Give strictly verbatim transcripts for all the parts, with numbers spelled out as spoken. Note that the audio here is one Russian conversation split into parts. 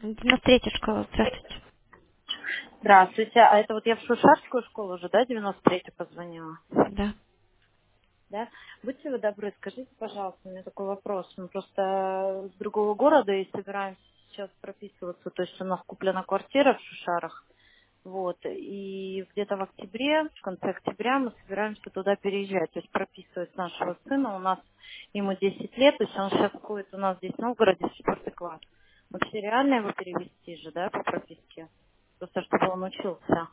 девяносто третья школа, здравствуйте. Здравствуйте. А это вот я в Шушарскую школу уже, да, девяносто третью позвонила? Да. Да? Будьте вы добры, скажите, пожалуйста, у меня такой вопрос. Мы просто с другого города и собираемся сейчас прописываться. То есть у нас куплена квартира в Шушарах. Вот. И где-то в октябре, в конце октября мы собираемся туда переезжать. То есть прописывать нашего сына. У нас ему десять лет, то есть он сейчас ходит у нас здесь в Новгороде в четвертый класс. Вообще реально его перевести же, да, по прописке? Просто чтобы он учился.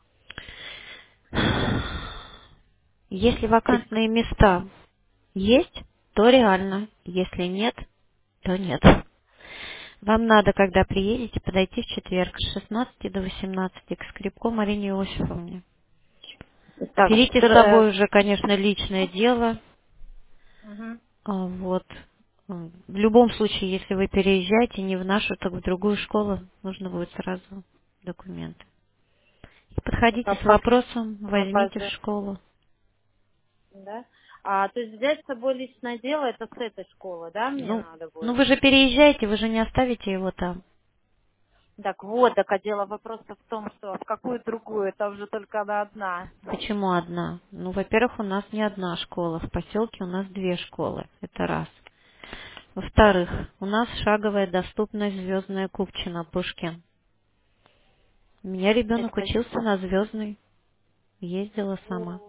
Если То есть вакантные места есть, то реально. Если нет, то нет. Вам надо, когда приедете, подойти в четверг с шестнадцати до восемнадцати к Скрипко Марине Иосифовне. так, Берите с четыр- э, собой уже, конечно, личное дело. мгм. А, Вот. М, В любом случае, если вы переезжаете не в нашу, так в другую школу, нужно будет сразу документы. И подходите Это с по- вопросом, на возьмите в базе, школу. да? А, то есть взять с собой личное дело, это с этой школы, да, мне Ну, надо ну будет? вы же переезжаете, вы же не оставите его там. Так вот, так а дело вопроса в том, что в какую другую, там же только она одна. Почему одна? Ну, во-первых, у нас не одна школа. В поселке у нас две школы. Это раз. Во-вторых, у нас шаговая доступность Звездная Купчино, Пушкин. У меня ребенок Это- учился на Звездной. Ездила сама.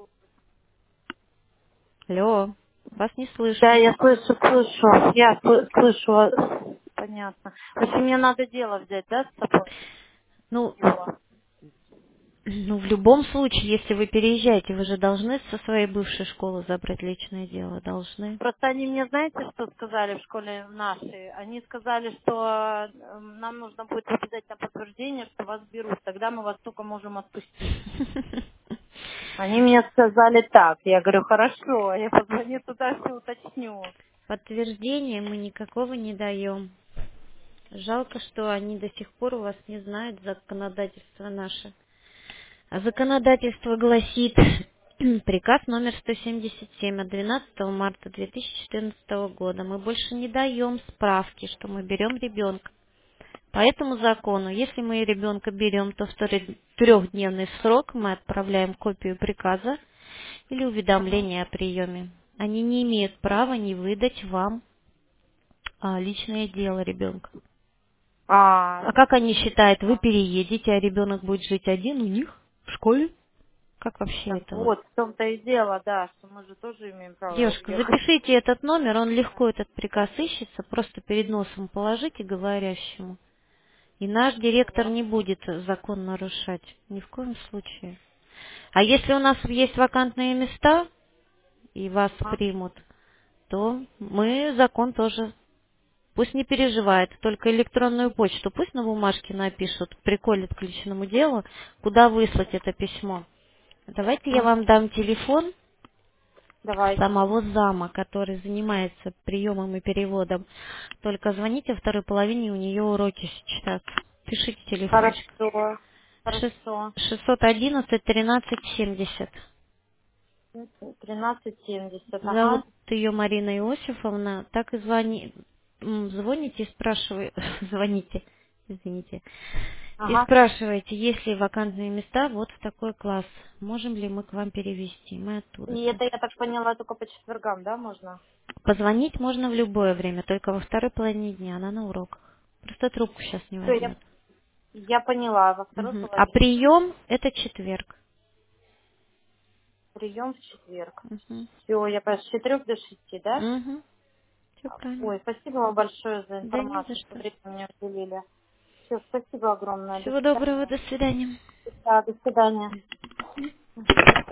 Алло, вас не Да, слышно. я слышу, слышу, я сл- слышу, вас. Понятно. В общем, мне надо дело взять, да, с собой? Ну, Его. ну, в любом случае, если вы переезжаете, вы же должны со своей бывшей школы забрать личное дело. Должны. Просто они мне, знаете, что сказали в школе нашей? Они сказали, что э, нам нужно будет обязательно подтверждение, что вас берут. Тогда мы вас только можем отпустить. Они мне сказали так. Я говорю, хорошо, я позвоню туда, все уточню. Подтверждения мы никакого не даем. Жалко, что они до сих пор у вас не знают законодательство наше. А законодательство гласит приказ номер сто семьдесят семь от двенадцатого марта две тысячи четырнадцатого года. Мы больше не даем справки, что мы берем ребенка. По этому закону, если мы ребенка берем, то в трехдневный срок мы отправляем копию приказа или Ага. уведомление о приеме. Они не имеют права не выдать вам а, личное дело ребенка. А, А как они считают, вы переедете, а ребенок будет жить один у них в школе? Как вообще так это вот? вот, в том-то и дело, да, что мы же тоже имеем право Девушка, уехать. запишите этот номер, он легко этот приказ ищется, просто перед носом положите говорящему. И наш директор не будет закон нарушать. Ни в коем случае. А если у нас есть вакантные места, и вас А, примут, то мы закон тоже. Пусть не переживает, только электронную почту пусть на бумажке напишут, приколят к личному делу, куда выслать это письмо. Давайте я м, вам дам телефон давайте. самого зама, который занимается приемом и переводом. Только звоните, во второй половине у нее уроки сейчас. Пишите телефончик. Хорошо, Шест- хорошо. шестьсот одиннадцать тринадцать семьдесят. Тринадцать семьдесят, Зовут ага. ее Марина Иосифовна. Так и звони... м, звоните и спрашиваете... Звоните, извините. И Ага. спрашиваете, есть ли вакантные места вот в такой класс. Можем ли мы к вам перевести? Мы И оттуда-то. это, я так поняла, только по четвергам, да, можно? Позвонить можно в любое время, только во второй половине дня. Она на уроках. Просто трубку сейчас не Все, я, возьмет. я поняла. Во второй Мгм. А половине прием это четверг. прием в четверг. Угу. Все, я по с четырех до шести, да? Угу. Все правильно. Ой, спасибо вам большое за Да не за информацию, что что. время мне уделили. Все, спасибо огромное. До Всего доброго, свидания. до свидания. Да, до свидания.